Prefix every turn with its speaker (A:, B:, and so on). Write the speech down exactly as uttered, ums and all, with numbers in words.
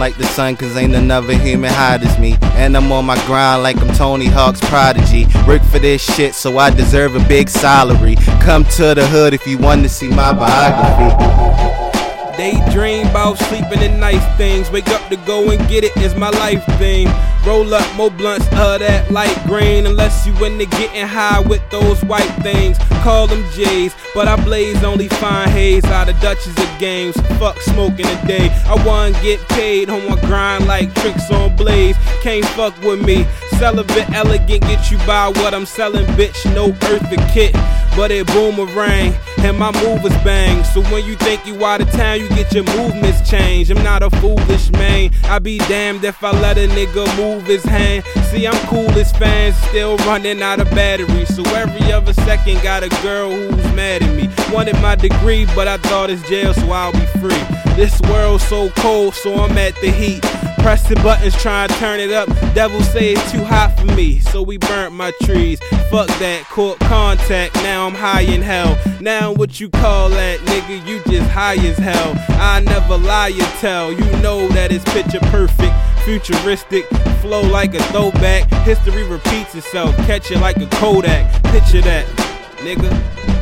A: like the sun, cause ain't another human hot as me. And I'm on my grind like I'm Tony Hawk's prodigy. Work for this shit, so I deserve a big salary. Come to the hood if you want to see my biography.
B: Daydream about sleeping in nice things. Wake up to go and get it is my life thing. Roll up more blunts of that light green. Unless you into getting high with those white things. Call them J's, but I blaze only fine haze out of Dutchess of games. Fuck smoking today. I wanna get paid on my grind like tricks on blades. Can't fuck with me. Celibate elegant, get you by what I'm selling, bitch. No earth or kit, but it boomerang and my move is bang. So when you think you out of town, you get your movements changed. I'm not a foolish man. I be damned if I let a nigga move his hand. See, I'm cool as fans, still running out of battery. So every other second got a girl who's mad at me. Wanted my degree, but I thought it's jail, so I'll be free. This world's so cold, so I'm at the heat. Pressing buttons, trying to turn it up. Devil say it's too hot for me, so we burnt my trees. Fuck that, caught contact, now I'm high in hell. Now what you call that, nigga, you just high as hell. I never lie or tell, you know that it's picture perfect. Futuristic, flow like a throwback. History repeats itself, catch it like a Kodak. Picture that, nigga.